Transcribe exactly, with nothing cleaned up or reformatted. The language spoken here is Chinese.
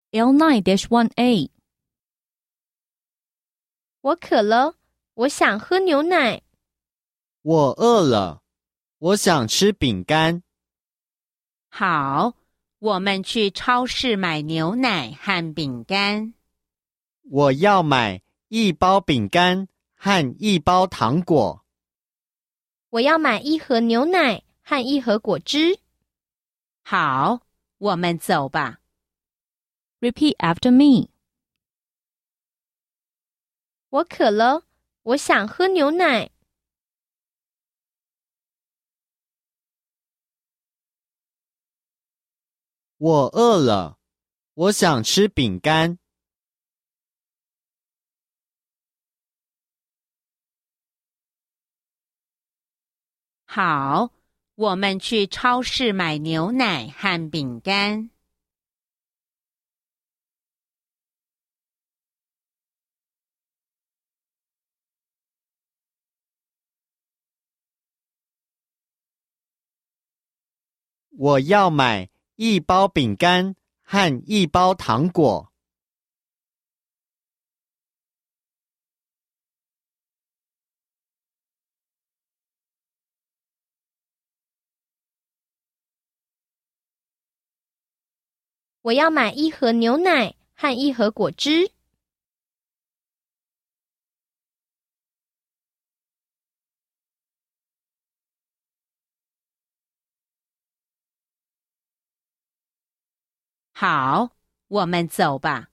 L nine dash one A。 我渴了，我想喝牛奶。 我饿了，我想吃饼干。 好，我们去超市买牛奶和饼干。 我要买一包饼干和一包糖果。 我要买一盒牛奶和一盒果汁。 好，我们走吧。 Repeat after me。 我渴了，我想喝牛奶。 我饿了，我想吃饼干。 好，我们去超市买牛奶和饼干。 我要买一包饼干和一包糖果。 我要买一盒牛奶和一盒果汁。 好，我们走吧。